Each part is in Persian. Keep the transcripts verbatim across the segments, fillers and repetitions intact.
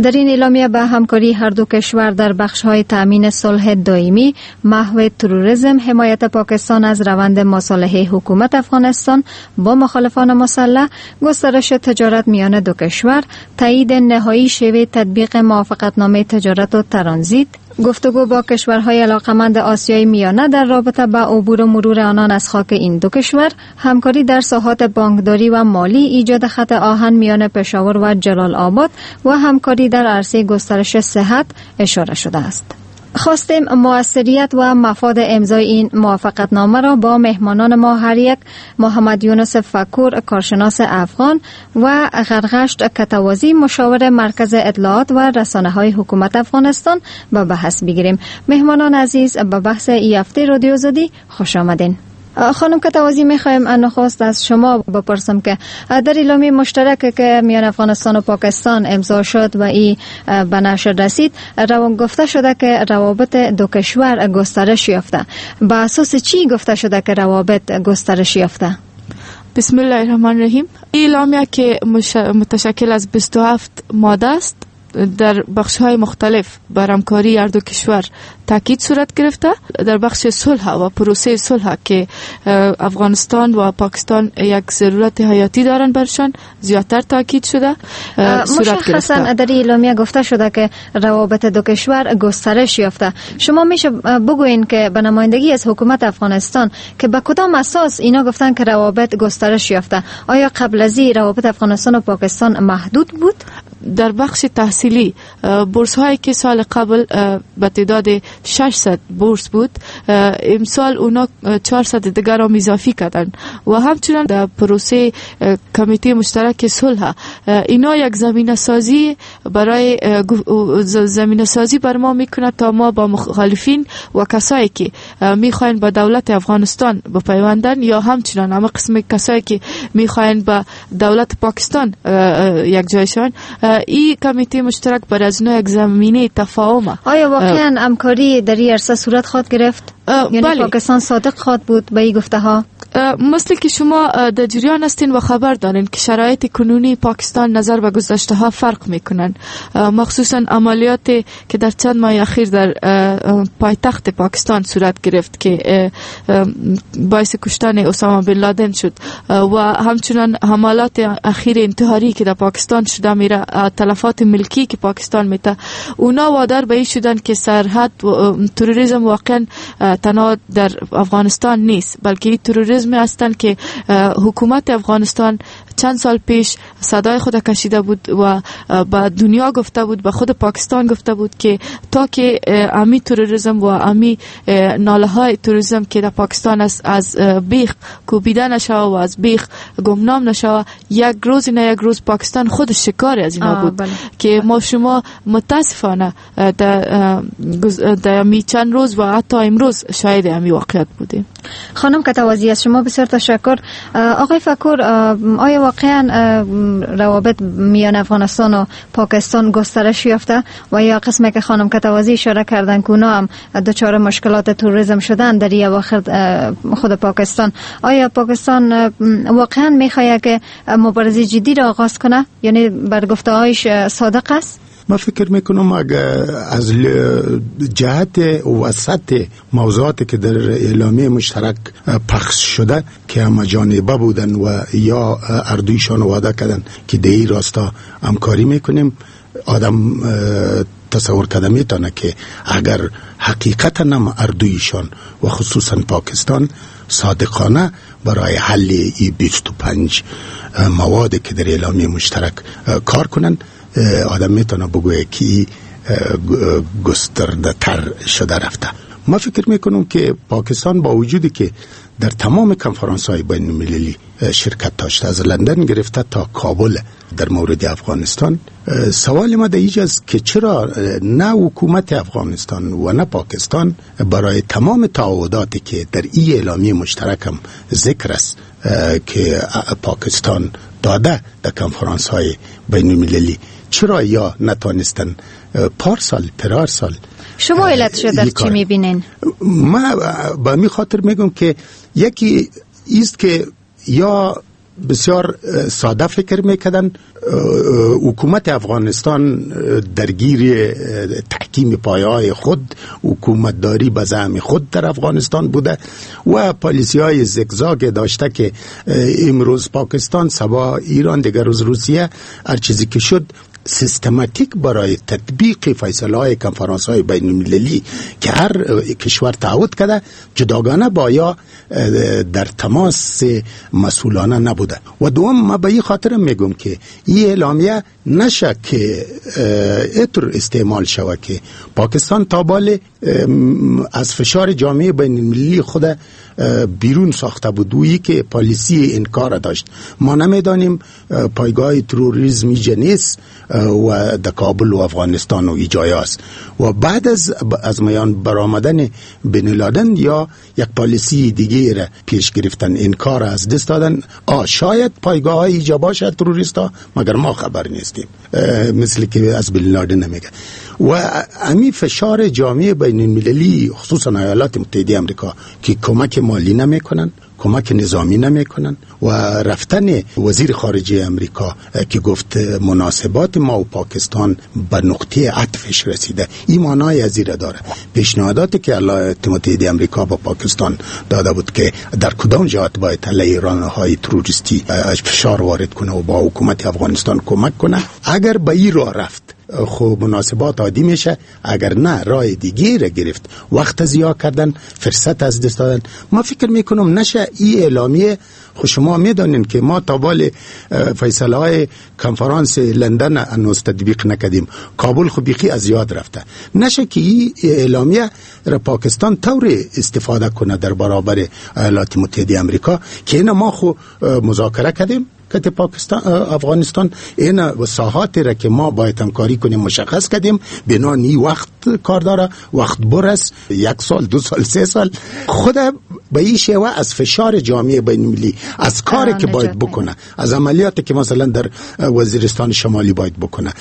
در این اعلامیه به همکاری هر دو کشور در بخش‌های تأمین صلح دائمی، محو تروریسم، حمایت پاکستان از روند مصالحه حکومت افغانستان با مخالفان مسلح، گسترش تجارت میان دو کشور، تایید نهایی شیوه تطبیق موافقتنامه تجارت و ترانزیت، گفتگو با کشورهای علاقمند آسیای میانه در رابطه با عبور و مرور آنان از خاک این دو کشور، همکاری در ساحات بانکداری و مالی، ایجاد خط آهن میان پشاور و جلال آباد و همکاری در عرصه گسترش صحت اشاره شده است. خواستیم موثریت و مفاد امضای این موافقتنامه را با مهمانان ما هر یک، محمد یونس فکور، کارشناس افغان، و غرغشت کتوازی، مشاور مرکز اطلاعات و رسانه‌های حکومت افغانستان، به بحث بگیریم. مهمانان عزیز، به بحث این هفته رادیو آزادی خوش آمدین. خانم کتوازی، میخوایم نخست از شما بپرسم که در اعلامیه مشترک که میان افغانستان و پاکستان امضا شد و این به نشر رسید، روان گفته شده که روابط دو کشور گسترش یافته. به اساس چی گفته شده که روابط گسترش یافته؟ بسم الله الرحمن الرحیم. اعلامیه که متشکل از بیست و هفت ماده است، در بخش‌های مختلف بر همکاری هر دو کشور تاکید صورت گرفته. در بخش صلح و پروسه صلح که افغانستان و پاکستان یک ضرورت حیاتی دارن برشان زیادتر تاکید شده صورت گرفته. مشخصا در اعلامیه گفته شده که روابط دو کشور گسترش یافته. شما میشه بگوین که به نمایندگی از حکومت افغانستان که به کدام اساس اینا گفتن که روابط گسترش یافته؟ آیا قبل از این روابط افغانستان و پاکستان محدود بود؟ در بخش تحصیلی، بورس هایی که سال قبل به تعداد ششصد بورس بود، امسال اونا چهارصد دیگر را اضافه کردن. و همچنین در پروسه کمیته مشترک صلح، اینا یک زمینه سازی برای زمینه سازی بر ما میکنه تا ما با مخالفین و کسایی که میخواین با دولت افغانستان بپیوندن یا همچنین همه قسم کسایی که میخواین با دولت پاکستان یک جایشان، این کمیته مشترک بر از نوع یک زمینه تفاهم. آیا واقعا همکاری در این عرصه صورت خواهد گرفت؟ یعنی بله. پاکستان صادق خواهد بود به این گفته ها؟ مثل که شما در جریان هستین و خبر دارین که شرایط کنونی پاکستان نظر به گذشته ها فرق میکنن، مخصوصا عملیاتی که در چند ماه اخیر در پایتخت پاکستان صورت گرفت که باعث کشتن اسامه بن لادن شد، و همچنین حملات اخیر انتحاری که در پاکستان شده میره، تلفات ملکی که پاکستان میته، اونا وادار به این شدن که سرحد و تروریسم واقعا تنها در افغانستان نیست، بلکه تروریسم هستند که حکومت افغانستان چند سال پیش صدای خود کشیده بود و با دنیا گفته بود، به خود پاکستان گفته بود که تا که امی تروریسم و امی ناله های تروریسم که در پاکستان است از بیخ کوبیده نشه و از بیخ گمنام نشه، یک روز نه یک روز پاکستان خود شکار از اینا بود. بله. که ما شما متاسفانه در در می چند روز و حتی امروز شاهد امی واقعیت بودیم. خانم کتوازی، از شما بسیار تشکر. آقای فکور، آیا واقعا روابط میان افغانستان و پاکستان گسترش یافته و یا قسمی که خانم کتوازی اشاره کردن که اونا هم دچار مشکلات تروریسم شدن در این اواخر خود پاکستان، آیا پاکستان واقعا میخواد که مبارزه جدی را آغاز کنه؟ یعنی بر گفته هایش صادق است؟ ما فکر میکنم اگر از جهت وسط موضوعاتی که در اعلامیه مشترک پخش شده که همه جانبه بودن و یا اردویشان وعده کردن که در این راستا همکاری میکنیم، آدم تصور کرده میتونه که اگر حقیقتا هم اردویشان و خصوصا پاکستان صادقانه برای حل این بیست و پنج مواد که در اعلامیه مشترک کار کنن، آدم میتونه بگویه که گسترده تر شده رفته. ما فکر میکنم که پاکستان با وجودی که در تمام کنفرانس های بین المللی شرکت داشته، از لندن گرفته تا کابل در مورد افغانستان، سوال ما در اینجاست که چرا نه حکومت افغانستان و نه پاکستان برای تمام تعهداتی که در این اعلامیه مشترک هم ذکر است که پاکستان داده در کنفرانس های بین المللی، چرا یا نتانستن پارسال پرار سال؟ شما علتش در چی میبینین؟ ما با می خاطر میگم که یکی ایست که یا بسیار ساده فکر میکردن. حکومت افغانستان درگیر تحکیم پایه‌های خود، حکومتداری به زعم خود در افغانستان بوده و پالیسی های زگزاگ داشته که امروز پاکستان، سبا ایران، دیگر روز روسیه، هر چیزی که شد سیستماتیک برای تطبیق فیصله های کنفرانس های بین المللی که هر کشور تعهد کرده جداگانه با یا در تماس مسئولانه نبوده. و دوم، ما به این خاطر میگم که این اعلامیه نشه که اطر استعمال شود که پاکستان تابال از فشار جامعه بین المللی خود بیرون ساخته بود، وی که پالیسی انکار داشت. ما نمیدانیم پایگاه تروریسم جنیس و در کابل و افغانستان و ایجای است و بعد از از میان برآمدن بن لادن یا یک پالیسی دیگه را پیش گرفتن، انکار از دست دادن. آ شاید پایگاه های ایجا باشد تروریستا، مگر ما خبر نیستیم، مثل که از بن لادن نمیگه. و امی فشار جامعه بین المللی خصوصا ایالات متحده آمریکا که کمک مالی نمیکنن، کمک نظامی نمیکنن و رفتن وزیر خارجه امریکا که گفت مناسبات ما و پاکستان به نقطه عطفش رسیده، این معنای از زیر داره. پیشنهاداتی که ایالات متحده آمریکا با پاکستان داده بود که در کدام جهات باید علیه رانهای تروریستی فشار وارد کنه و با حکومت افغانستان کمک کنه، اگر به این راه رفت خب مناسبات عادی میشه، اگر نه راه دیگه را گرفت، وقت ضیاع کردن، فرصت از دست دادن. ما فکر میکنم نشه این اعلامیه. خب شما میدانین که ما تا بال فیصله های کنفرانس لندن انوز تطبیق نکردیم، کابل خب بیخی از یاد رفته. نشه که این اعلامیه را پاکستان طور استفاده کنه در برابر ایالات متحده آمریکا که اینا ما خو مذاکره کردیم که پاکستان افغانستان این وساحاتی را که ما باید همکاری کنیم مشخص کردیم، بنا نی وقت کار داره، وقت برس یک سال، دو سال، سه سال. خود به این شیوه از فشار جامعه بین المللی، از کاری که باید بکنه، از عملیاتی که مثلا در وزیرستان شمالی باید بکنه،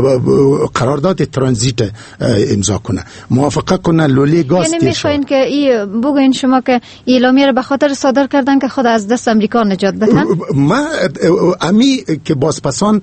قرارداد ترانزیت امضا کنه، موافقه کنه لوله گاز. یعنی میخواین که ای بگین شما که اعلامیه را به خاطر صادر کردن که خود از دست امریکا نجات بدن؟ ما امی که بازپسان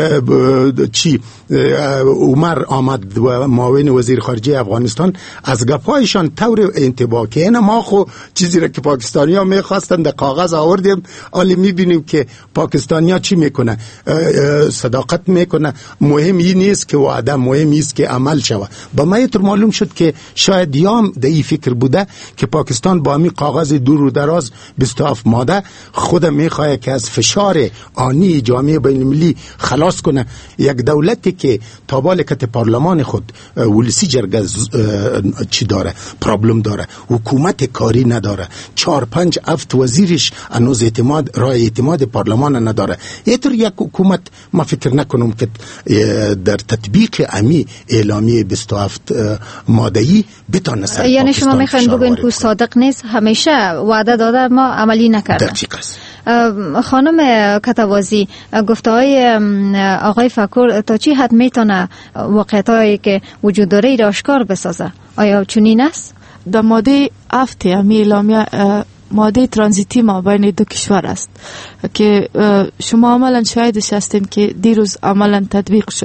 چی عمر آمد و معاون وزیر خارجه افغانستان از گپایشان طور انتباه که اینا ما خو چیزی را که پاکستانی ها میخواستن در کاغذ آوردیم، حالی میبینیم که پاکستانی ها چی میکنه، صداقت میکنه. مهم این نیست که وعده، مهم است که عمل شود. با ما ایتر معلوم شد که شاید یام در این فکر بوده که پاکستان با می کاغذ دور و دراز بیست و هفت ماده خود میخواه که از فشار آنی جامعه بین المللی خلاص کنه. یک دولتی که تابال کت پارلمان خود ولسی جرگه چی داره، پرابلم داره، حکومت کاری نداره، چهار پنج افت وزیرش انوز اعتماد رای اعتماد پارلمان نداره. اینطور یک حکومت ما فکر نکنم که در تطبیق امی اعلامیه بیست و هفت ماده‌ای بتونه سر یعنی پاکستان شما میخواین بگین که صادق نیست، همیشه وعده داده ما عملی نکرده. دقیقاً. خانم کتوازی، گفته های آقای فکور تا چی حد میتونه واقعیت هایی که وجود داره ای را آشکار بسازه؟ آیا چنین است؟ در ماده هفت امی اعلامیه ماده ترانزیتی ما بین دو کشور است که شما عملا شاهدش هستین که دیروز عملا تطبیق شد.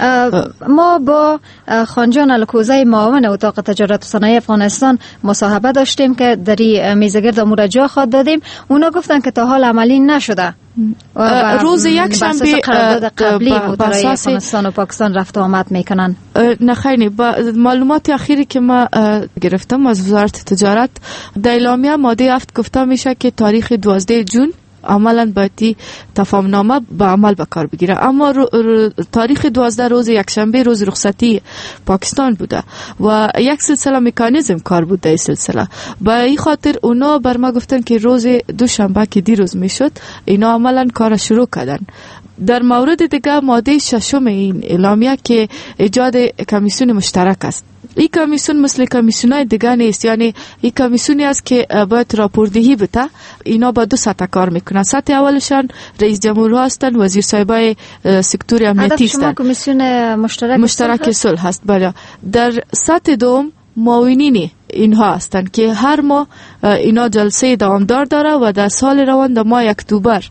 ما با خانجان الکوزه معاون اتاق تجارت و صنایع افغانستان مصاحبه داشتیم که در میزگرد امور جا خواد دادیم. اونا گفتن که تا حال عملی نشده. روز یک شنبه قرارداد قبلی بود برای افغانستان و پاکستان رفت و آمد میکنن. نه خیلی، با معلومات اخیری که ما گرفتم از وزارت تجارت در اعلامیه ماده هفت گفته میشه که تاریخ دوازده جون عملاً باید تفاهم نامه به عمل به کار بگیره، اما رو رو تاریخ دوازده روز یکشنبه روز رخصتی پاکستان بوده و یک سلسله مکانیزم کار بود در این سلسله. با این خاطر اونا بر ما گفتن که روز دوشنبه که دیروز میشد اینا عملاً کار شروع کردن. در مورد دیگه ماده ششم این اعلامیه که ایجاد کمیسیون مشترک است. این کمیسیون مثل کمیسیونای دیگه نیست، یعنی این کمیسیونی است که باید راپوردهی بده. اینا با دو سطح کار میکنن. سطح اولشان رئیس جمهور هستن، وزیر صاحبای سکتور امنیتی هستن. هدف شما کمیسیون مشترک مشترک صلح هست. بله. در سطح دوم معاونین اینها هستند که هر ماه اینا جلسه دوامدار داره و در سال روان در ماه اکتبر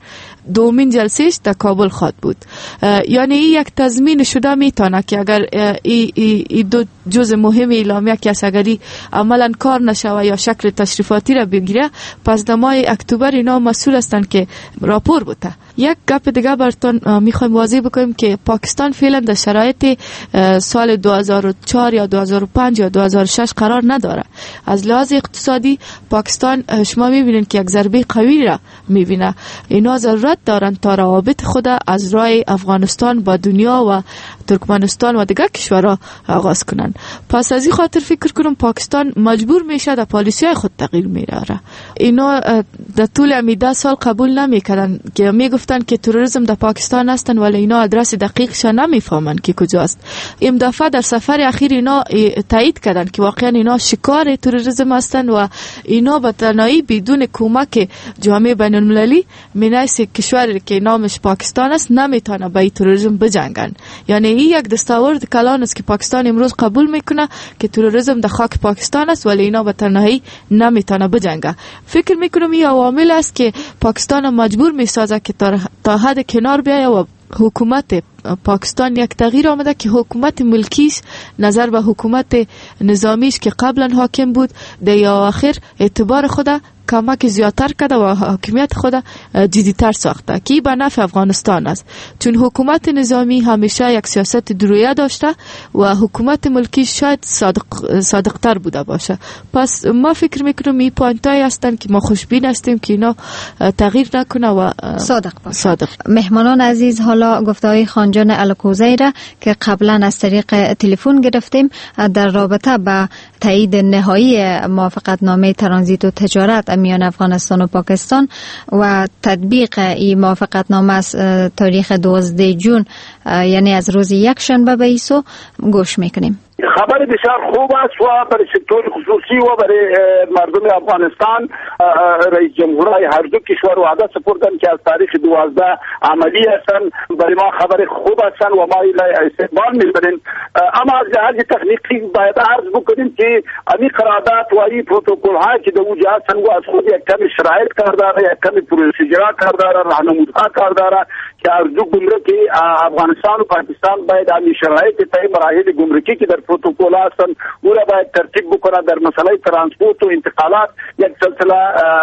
دومین جلسهش در کابل خواهد بود. یعنی این یک تضمین شده میتونه که اگر این ای ای دو جزء مهم اعلامیه که اگری عملا کار نشوه یا شکل تشریفاتی را بگیره، پس در ماه اکتبر اینا مسئول هستند که راپور بوده. یک گپ دیگه براتون میخوایم واضح بکنیم که پاکستان فعلا در شرایط سال دو هزار و چهار یا دو هزار و پنج یا دو هزار و شش قرار نداره. از لحاظ اقتصادی پاکستان شما میبینین که یک ضربه قوی را میبینه. اینا ضرورت دارن تا روابط خود از راه افغانستان با دنیا و ترکمنستان و دیگر کشورها آغاز کنن. پس از این خاطر فکر کنم پاکستان مجبور میشه در پالیسی خود تغییر میاره. اینا در طول امیده سال قبول نمیکردن که میگفتن که تروریسم در پاکستان هستن، ولی اینا آدرس دقیقش نمیفهمن که کجاست. این دفعه در سفر اخیر اینا تایید کردن که واقعا اینا شکار تروریسم هستن و اینا به تنهایی بدون کمک جامعه بین المللی مینایس کشوری که نامش پاکستان است نمیتونه با تروریسم بجنگن. یعنی این یک دستاورد کلان است که پاکستان امروز قبول میکنه که تروریسم در خاک پاکستان است، ولی اینا به تنهایی نمیتونه بجنگه. فکر میکنم این عوامل است که پاکستان مجبور میسازه که تا حد کنار بیایه و حکومت پاکستان یک تغییر آمده که حکومت ملکیش نظر به حکومت نظامیش که قبلا حاکم بود در آخر اعتبار خود کمک زیادتر کرده و حاکمیت خود جدیتر ساخته که به نفع افغانستان است، چون حکومت نظامی همیشه یک سیاست درویه داشته و حکومت ملکی شاید صادق صادقتر بوده باشه. پس ما فکر میکنم این پوینت هایی هستن که ما خوشبین هستیم که اینا تغییر نکنه و صادق باشه. صادق. مهمانان عزیز، حالا گفتهای خانجان الکوزی را که قبلا از طریق تلفن گرفتیم در رابطه با تایید نهایی موافقت نامه ترانزیت و تجارت میان افغانستان و پاکستان و تطبیق این موافقت نامه از تاریخ دوازده جون، یعنی از روز یک شنبه به ایسو گوش میکنیم. خبر بسیار خوب است و برای سکتور خصوصی و برای مردم افغانستان رئیس جمهورهای هر دو کشور وعده سپردن که از تاریخ دوازده عملی هستن. برای ما خبر خوب هستن و ما استقبال می‌کنیم. اما از لحاظ تکنیکی باید عرض بکنیم که این قرارداد و این پروتکل ها که در اونجا هستن و از خود یک کمی شرایط کار داره، یک کمی پروسیجرها کار داره، راهنمودها کار داره که از دو گمرکی افغانستان و پاکستان باید همین شرایط طی مراحل گمرکی که در پروتکل هستن او را باید ترتیب بکنن. در مسئله ترانسپورت و انتقالات یک سلسله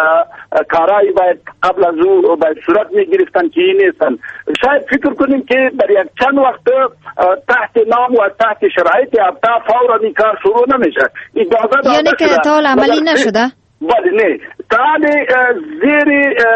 کارایی باید قبل از او باید صورت می گرفتن که این نیستن. شاید فکر کنیم که در یک چند وقت تحت نام و تحت شرایط ابتا فورا این کار شروع نمیشه. یعنی که تا عملی نشده؟ بله نه، تعالی زیر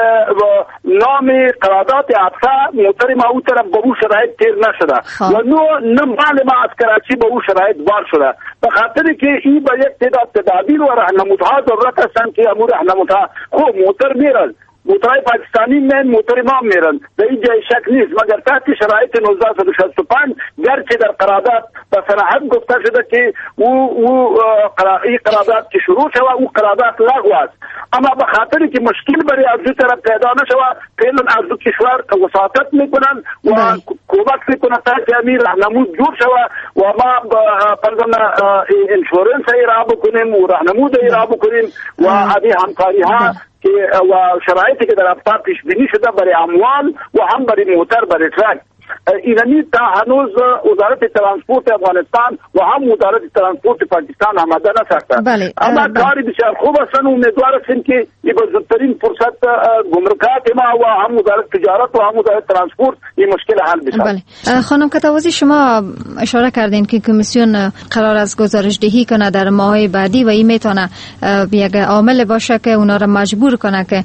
نام قرارداد ابتا محترم او طرف به او شرایط تیر نشده و نو نه مال ما از کراچی به او شرایط بار شده، به خاطر که این با یک تعداد تدابیر و راهنمودها ضرورت هستند که امور راهنمودها خوب موتر میرن موترهای پاکستانی من موتر ما میرن، در این جای شک نیست، مگر تحت شرایط نوزده و شصت و پنج گرچه در قرارداد به صراحت گفته شده که او او این قرارداد که شروع شود او قرارداد لغو است، اما به خاطر که مشکل برای از دو طرف پیدا نشود فعلا از دو کشور وساطت میکنن و کمک میکنن تا که امیر راهنمود جور شود و ما فرضاً انشورنس ایرا بکنیم و راهنمود ایرا بکنیم و هذه همکاری ها که و شرایطی که در افتا پیش بینی شده برای اموال و هم برای موتر برای ترک اینمی تا هنوز وزارت ترانسپورت افغانستان و هم وزارت ترانسپورت پاکستان آماده نساختن. بله. اما کاری بسیار خوب هستن و امیدوار هستیم که این به زودترین فرصت گمرکات ما و هم وزارت تجارت و هم وزارت ترانسپورت این مشکل حل بشه. بله. خانم کتوازی، شما اشاره کردین که کمیسیون قرار از گزارش دهی کنه در ماهای بعدی و این میتونه یک عامل باشه که اونا را مجبور کنه که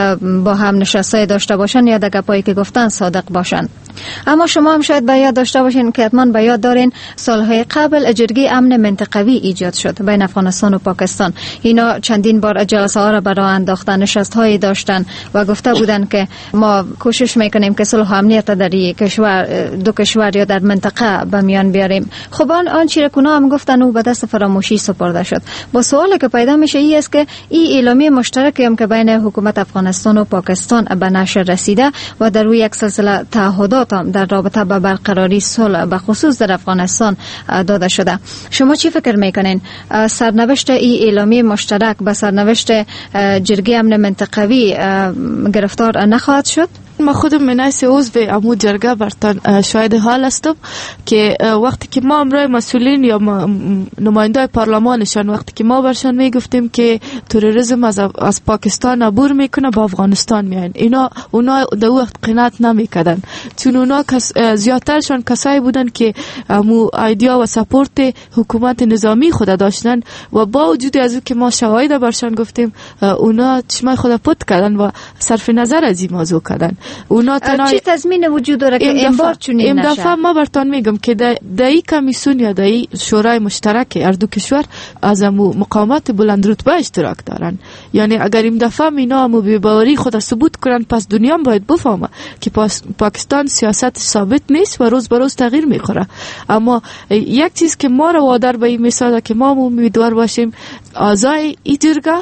با هم نشستای داشته باشن یا در گپایی که گفتن صادق باشن. اما شما هم شاید به یاد داشته باشین که حتما به یاد دارین سالهای قبل جرگه امن منطقوی ایجاد شد بین افغانستان و پاکستان. اینا چندین بار جلسه ها را برای انداختن، نشست هایی داشتن و گفته بودن که ما کوشش میکنیم که صلح و امنیت در کشور دو کشور یا در منطقه به میان بیاریم. خب آن آن چیرکونا هم گفتن و به دست فراموشی سپرده شد. با سوالی که پیدا میشه این است که این اعلامیه مشترکی هم که بین حکومت افغانستان و پاکستان به نشر رسیده و در روی یک سلسله تعهدات هم در رابطه با برقراری صلح به خصوص در افغانستان داده شده. شما چی فکر میکنین؟ سرنوشت این اعلامیه مشترک به سرنوشت جرگه امن منطقوی گرفتار نخواهد شد؟ ما خودم منایس عضو عمود جرگه برتان شاهد حال هستم که وقتی که ما امروز مسئولین یا نماینده پارلمانشان وقتی که ما برشان میگفتیم که تروریسم از از پاکستان عبور میکنه با افغانستان میاین، اینا اونا در وقت قناعت نمیکردن، چون اونا کس زیادترشان کسایی بودن که مو ایدیا و سپورت حکومت نظامی خود داشتن و با وجود از که ما شواهد برشان گفتیم اونا چشمای خود پت کردن و صرف نظر از این موضوع کردن. اونا تنها چی تضمین وجود داره که این بار چنین نشه؟ این دفعه ما برتان میگم که در این کمیسیون یا در شورای مشترک هر دو کشور از مقامات بلند رتبه اشتراک دارن. یعنی اگر این دفعه اینا مو بی‌باوری خود ثبوت کنن پس دنیا باید بفهمه که پاکستان سیاست ثابت نیست و روز به روز تغییر میخوره. اما یک چیز که ما رو وادار به این میسازه که ما امیدوار باشیم اعضای این جرگه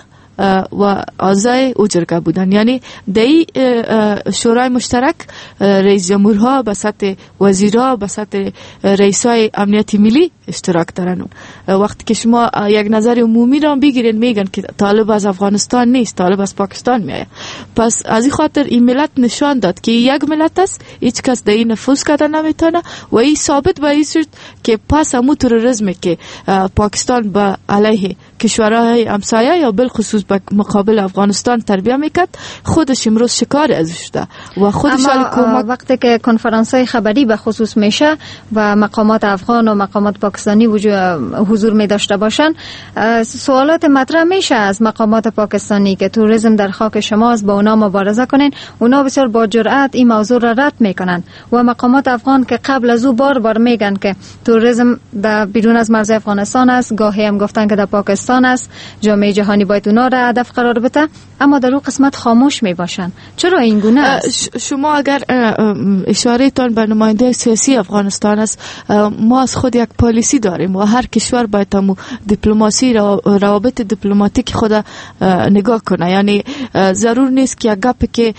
و اعضای او جرگه بودن، یعنی در شورای مشترک رئیس جمهورها به سطح وزیرها به سطح رئیسای امنیت ملی اشتراک دارن. وقتی که شما یک نظر عمومی را بگیرین میگن که طالب از افغانستان نیست، طالب از پاکستان میایه. پس از این خاطر این ملت نشان داد که یک ملت است، هیچ کس در این نفوذ کردن نمیتونه و این ثابت به این صورت که پس همون تروریسم که پاکستان به علیه کشورهای همسایه یا بالخصوص به مقابل افغانستان تربیت میکرد خودش امروز شکار ازش شده و خودش اما وقتی که کنفرانس‌های خبری به خصوص میشه و مقامات افغان و مقامات پاکستانی وجود حضور می داشته باشن، سوالات مطرح میشه از مقامات پاکستانی که تروریسم در خاک شماست، با اونا مبارزه کنین. اونا بسیار با جرأت این موضوع را رد میکنن و مقامات افغان که قبل از او بار بار میگن که تروریسم در بیرون از مرز افغانستان است، گاهی هم گفتن که در پاکستان است، جامعه جهانی باید اونا را هدف قرار بده، اما در اون قسمت خاموش می باشن. چرا این گونه است؟ شما اگر اشاره تان به نماینده سیاسی افغانستان است، ما از خود یک پالیسی داریم و هر کشور باید هم دیپلماسی روابط دیپلماتیک خود نگاه کنه. یعنی ضرور نیست که یک گپ که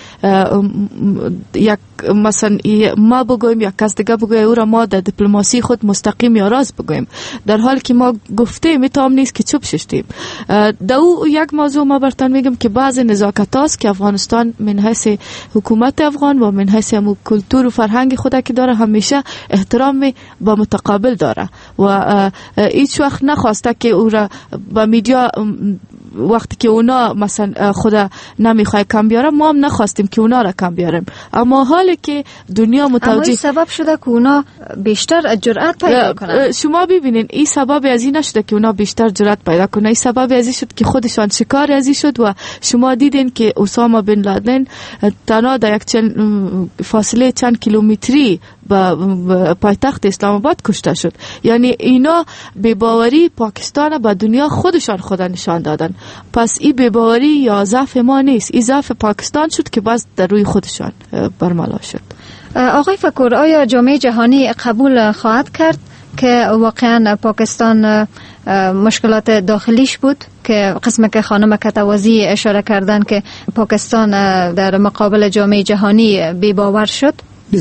یک مثلا ما بگویم یا کس دیگه بگویم او را ما در دیپلماسی خود مستقیم یا راست بگویم، در حالی که ما گفته میتام نیست که چوب ششتیم. در او یک موضوع ما برتان میگم که بعض نزاکت هاست که افغانستان من حیث حکومت افغان و من حیث همون کلتور و فرهنگ خود که داره همیشه احترام با متقابل داره و هیچ وقت نخواسته که او را با میدیا وقتی که اونا مثلا خدا نمیخواد کم بیاره، ما هم نخواستیم که اونا را کم بیاریم. اما حالی که دنیا متوجه، اما این سبب شده که اونا بیشتر جرأت پیدا کنن. شما ببینین این سبب از این نشده که اونا بیشتر جرأت پیدا کنن، این سبب از این شد که خودشان شکار از این شد و شما دیدین که اسامه بن لادن تنها در یک چند فاصله چند کیلومتری با پایتخت اسلام آباد کشته شد. یعنی اینا بی‌باوری پاکستان با دنیا خودشان خدا نشان دادن. پس این بی‌باوری یا ضعف ما نیست، این ضعف پاکستان شد که باز در روی خودشان برملا شد. آقای فکور، آیا جامعه جهانی قبول خواهد کرد که واقعا پاکستان مشکلات داخلیش بود که قسمه که خانم کتوازی اشاره کردن که پاکستان در مقابل جامعه جهانی بی‌باور شد؟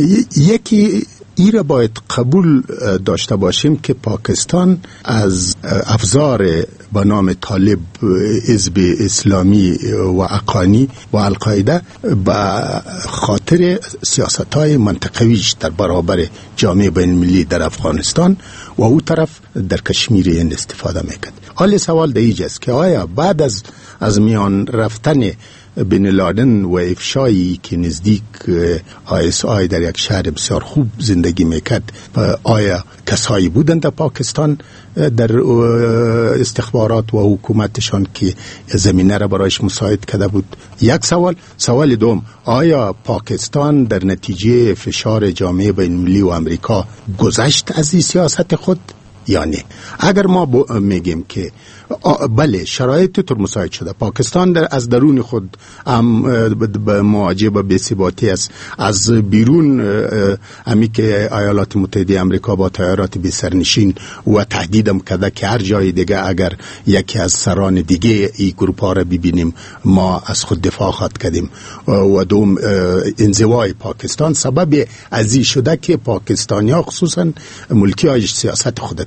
یکی ای را باید قبول داشته باشیم که پاکستان از افزار به نام طالب، حزب اسلامی و اقانی و القاعده به خاطر سیاست‌های منطقویش در برابر جامعه بین‌المللی در افغانستان و او طرف در کشمیر این استفاده میکرد. حال سوال دیگه است که آیا بعد از از میان رفتن بن لادن و افشایی که نزدیک آی اس آی در یک شهر بسیار خوب زندگی میکرد، آیا کسایی بودند در پاکستان در استخبارات و حکومتشان که زمینه را برایش مساعد کرده بود؟ یک سوال. سوال دوم، آیا پاکستان در نتیجه فشار جامعه بین‌المللی و امریکا گذشت از این سیاست خود یا نه؟ اگر ما میگیم که بله شرایط طور مساعد شده، پاکستان در از درون خود هم به مواجه با بی‌ثباتی است، از بیرون همی که ایالات متحده آمریکا با تیارات بی سرنشین و تهدیدم کرده که هر جای دیگه اگر یکی از سران دیگه این گروپ ها را ببینیم ما از خود دفاع خواهد کردیم و دوم انزوای پاکستان سبب ازی شده که پاکستانی ها خصوصا ملکی های سیاست خود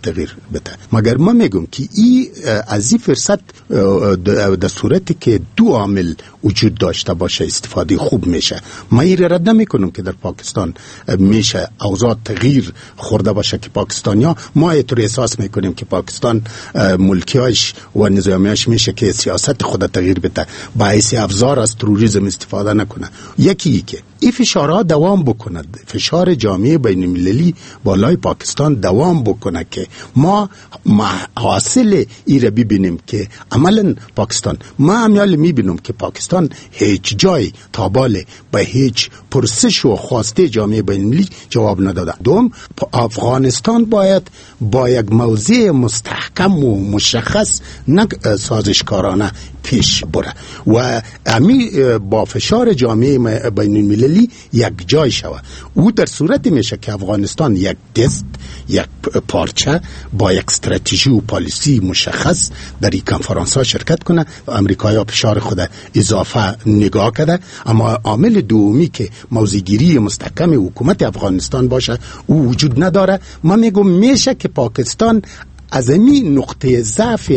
تغییر بده. مگر ما میگم که این از این فرصت در صورتی که دو عامل وجود داشته باشه استفاده خوب میشه. ما این رد نمیکنم که در پاکستان میشه اوضاع تغییر خورده باشه که پاکستانیا ما اینطور احساس میکنیم که پاکستان ملکیاش و نظامیاش میشه که سیاست خود تغییر بده، باعث افزار از تروریسم استفاده نکنه. یکی که این فشارها دوام بکند، فشار جامعه بین المللی بالای پاکستان دوام بکنه که ما حاصل ای را ببینیم که عملا پاکستان، ما همیال میبینم که پاکستان هیچ جای تابال به هیچ پرسش و خواسته جامعه بین المللی جواب نداده. دوم، افغانستان باید با یک موضع مستحکم و مشخص نه سازشکارانه پیش بره و امی با فشار جامعه بین المللی یک جای شود. او در صورتی میشه که افغانستان یک دست، یک پارچه با یک استراتژی و پالیسی مشخص در این کنفرانس ها شرکت کنه. امریکایی ها فشار خود اضافه نگاه کرده، اما عامل دومی که موضع‌گیری مستحکم حکومت افغانستان باشه او وجود نداره. ما میگم میشه که پاکستان از این نقطه ضعف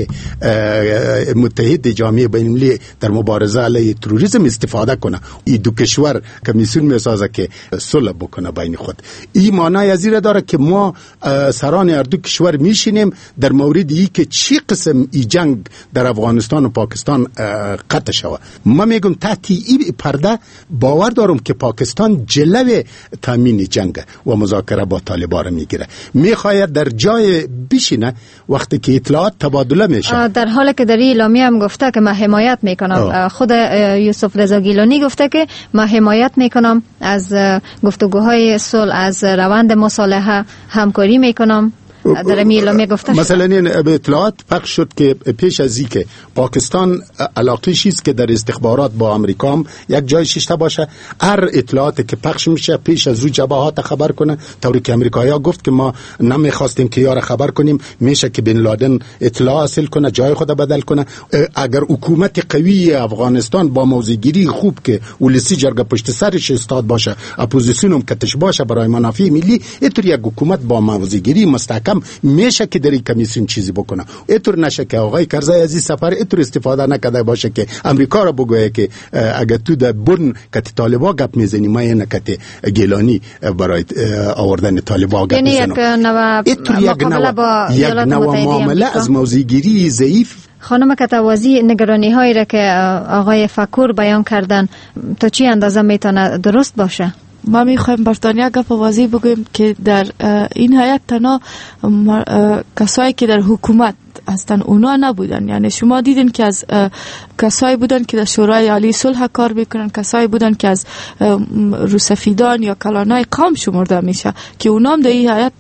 متحد جامعه بین المللی در مبارزه علیه تروریسم استفاده کنه. این دو کشور کمیسیون میسازه که صلح بکنه بین خود. این معنای از این داره که ما سران هر دو کشور میشینیم در مورد ای که چی قسم ای جنگ در افغانستان و پاکستان قطع شود. ما میگم تحت این پرده باور دارم که پاکستان جلوه تامین جنگ و مذاکره با طالبان میگیره، میخواید در جای بشینه وقتی که اطلاعات تبادله میشه. در حالی که در این اعلامیه هم گفته که من حمایت میکنم، خود یوسف رضا گیلانی گفته که من حمایت میکنم از گفتگوهای صلح، از روند مصالحه همکاری میکنم. در اعلامیه گفته شد. مثلا این اطلاعات پخش شد که پیش از این که پاکستان علاقه شیست که در استخبارات با امریکا هم یک جای شیشته باشه، هر اطلاعاتی که پخش میشه پیش از رو جبهات خبر کنه. طوری که امریکایی ها گفت که ما نمیخواستیم که یار خبر کنیم، میشه که بن لادن اطلاع حاصل کنه، جای خود بدل کنه. اگر حکومت قوی افغانستان با موضع‌گیری خوب که ولسی جرگه پشت سرش استاد باشه، اپوزیسیون هم کتش باشه برای منافع ملی، اینطور یک حکومت با موضع‌گیری مستحکم میشه که در این کمیسیون چیزی بکنه. اینطور نشه که آقای کرزی از این سفر اینطور استفاده نکرده باشه که امریکا را بگویه که اگر تو در برن کت طالبا گپ میزنی، ما اینه کت گیلانی برای آوردن طالبا گپ میزنم. یعنی یک نوع مقابله با ایالات متحده از موضع‌گیری ضعیف. خانم کتوازی، نگرانی هایی را که آقای فکور بیان کردن تا چی اندازه میتونه درست باشه؟ ما میخوایم برطانیه گپ واضح بگویم که در این هیئت تنها کسایی که در حکومت هستن اونا نبودن. یعنی شما دیدین که از کسایی بودن که در شورای عالی صلح کار میکنن، کسایی بودن که از روسفیدان یا کلانای قوم شمرده میشه که اونا هم در این هیئت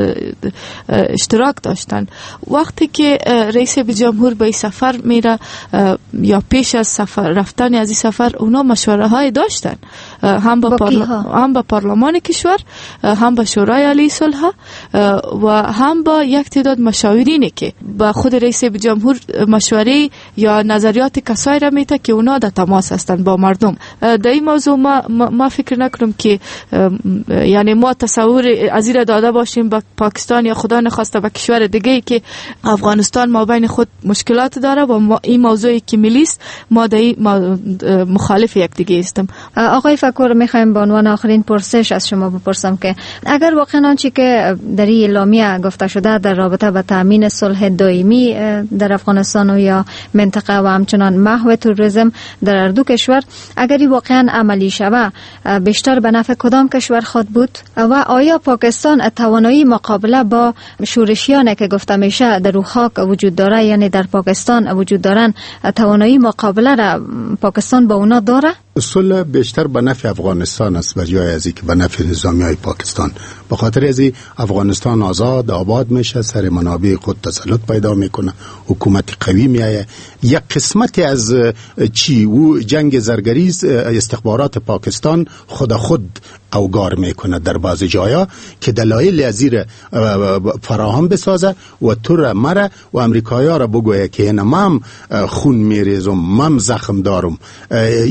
اشتراک داشتن. وقتی که رئیس جمهور به این سفر میره یا پیش از سفر رفتن از این سفر، اونا مشوره های داشتن، هم با, با هم با پارلمان کشور، هم با شورای عالی صلح و هم با یک تعداد مشاورینی که با خود رئیس جمهور مشوره یا نظریات کسایی را میته که اونا در تماس هستند با مردم. در این موضوع ما, ما فکر نکنم که یعنی ما تصور از این داده باشیم با پاکستان یا خدا نخواسته با کشور دیگه که افغانستان ما بین خود مشکلات داره و ما این موضوعی که ملی است ما در این مخالف یک دیگه هستیم. آقای فکور، میخوایم به عنوان آخرین پرسش از شما بپرسم که اگر واقعا آنچه که در این اعلامیه گفته شده در رابطه با تامین صلح دائمی در افغانستان و یا منطقه و همچنان محو تروریسم در هر دو کشور اگر واقعا عملی شود، بیشتر به نفع کدام کشور خود بود؟ و آیا پاکستان توانایی مقابله با شورشیانی که گفته میشه در خاک وجود داره، یعنی در پاکستان وجود دارن، توانایی مقابله را پاکستان با اونا داره؟ صلح بیشتر به نفع افغانستان است و جای از که به نفع نظامی های پاکستان. به خاطر از افغانستان آزاد آباد میشه، سر منابع خود تسلط پیدا میکنه، حکومت قوی میایه. یک قسمتی از چی و جنگ زرگری استخبارات پاکستان خود خود اوگار میکنه در بعض جایا که دلایل ازیر فراهم بسازه و تو را مره و امریکایی ها را بگویه که این مم خون میریزم، مم زخم دارم. این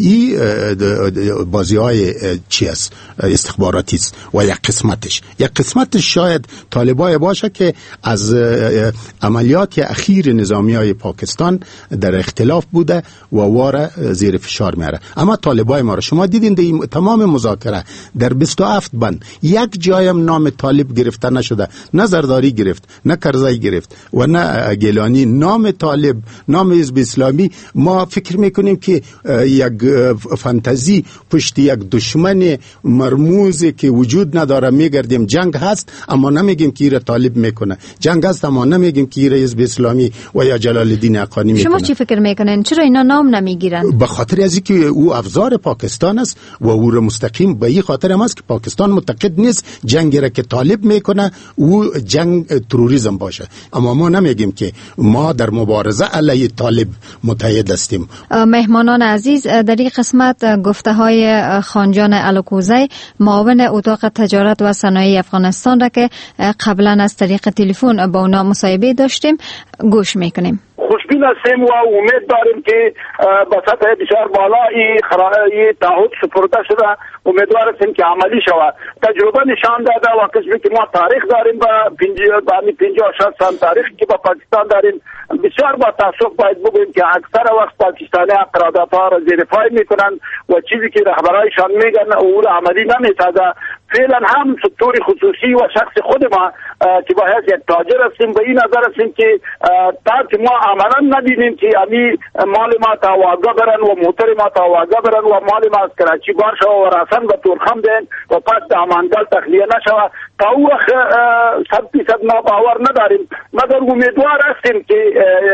بازی های چی است استخباراتی است و یک قسمتش یک قسمتش شاید طالبای باشه که از عملیات اخیر نظامی های پاکستان در اختلاف بوده و واره زیر فشار میاره. اما طالبای ما را شما دیدین در تمام مذاکره در بیست و هفت بند یک جایم نام طالب گرفته نشده، نه زرداری گرفت، نه کرزی گرفت و نه گیلانی. نام طالب، نام حزب اسلامی، ما فکر میکنیم که یک فانتزی پشت یک دشمن مرموزی که وجود نداره میگردیم. جنگ هست اما نمیگیم که ایره طالب میکنه، جنگ هست اما نمیگیم که ایره حزب اسلامی و یا جلال الدین حقانی میکنه. شما چی فکر میکنین چرا اینا نام نمیگیرن؟ به خاطر از اینکه او افزار پاکستان است و او را مستقیم به این خاطر هم است که پاکستان معتقد نیست جنگی را که طالب میکنه او جنگ تروریسم باشه. اما ما نمیگیم که ما در مبارزه علیه طالب متحد هستیم. مهمانان عزیز، در این قسمت گفته های خانجان الکوزی معاون اتاق تجارت و صنایع افغانستان را که قبلا از طریق تلفن با اونا مصاحبه داشتیم گوش میکنیم. خوشبین هستیم و امید داریم که با سطح بسیار بالا این خرایی تعهد سپرده شده. امیدوار هستیم که عملی شود. تجربه نشان داده و کسبی که ما تاریخ داریم با پنجاه و شصت سال تاریخی که با پاکستان داریم، بسیار با تاسف باید بگوییم که اکثر وقت پاکستانی قراردادها را زیر پای میکنن و چیزی که رهبرایشان میگن او را عملی نمیسازه. فعلا هم سکتور خصوصی و شخص خود ما که باید یک تاجر هستیم به این نظر هستیم که تا که ما عملا نبینیم که امی مال ما تا واگه برن و موتر ما تا واگه برن و مال ما از کراچی بار شو و راسن و تورخم دین و پس دامانگل تخلیه نشوه، تا او وقت صد فیصد ما باور نداریم، مگر امیدوار هستیم که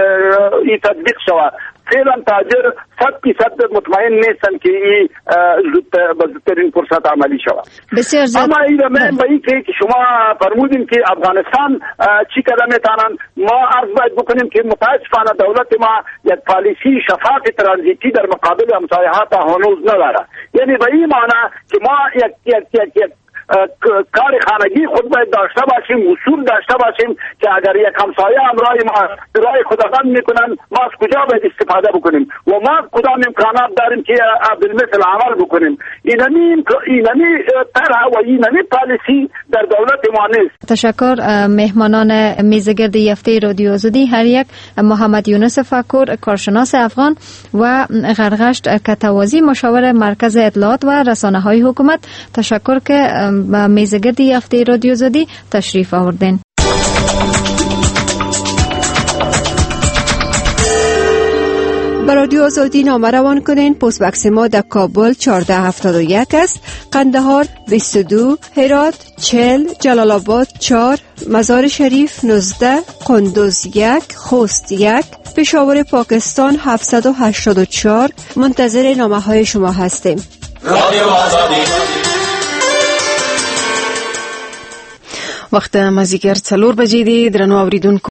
این تطبیق شوه. فعلا تاجر صد فیصد مطمئن نیستن که این زودترین فرصت عملی شود. بسیار زیاد. اما این من به این که شما فرمودین که افغانستان چی کده میتونن، ما عرض باید بکنیم که متاسفانه دولت ما یک پالیسی شفاف ترانزیتی در مقابل همسایه‌ها هنوز نداره. یعنی به این معنی که ما یک یک یک, یک کار خانگی خود باید داشته باشیم، اصول داشته باشیم که اگر یک همسایه همراه ما راه خداوند میکنن ما از کجا باید استفاده بکنیم و ما کدام امکانات داریم که بالمثل عمل بکنیم. اینمی اینمی طرح و اینمی پالیسی در دولت ما نیست. تشکر. مهمانان میزگرد هفته رادیو آزادی هر یک محمد یونس فکور کارشناس افغان و غرغشت کتوازی مشاور مرکز اطلاعات و رسانه های حکومت، تشکر که با میزگرد هفته رادیو آزادی تشریف آوردین. با رادیو آزادی نامه روان کنین. پست بکس ما در کابل چهارده هفتاد و یک است، قندهار بیست و دو، هرات چهل، جلال آباد چهار، مزار شریف نوزده، قندوز یک، خوست یک، پشاور پاکستان هفتصد و هشتاد و چهار. منتظر نامه های شما هستیم. رادیو آزادی. وخت مازیګر څلور بجې دي. درنو اوریدونکو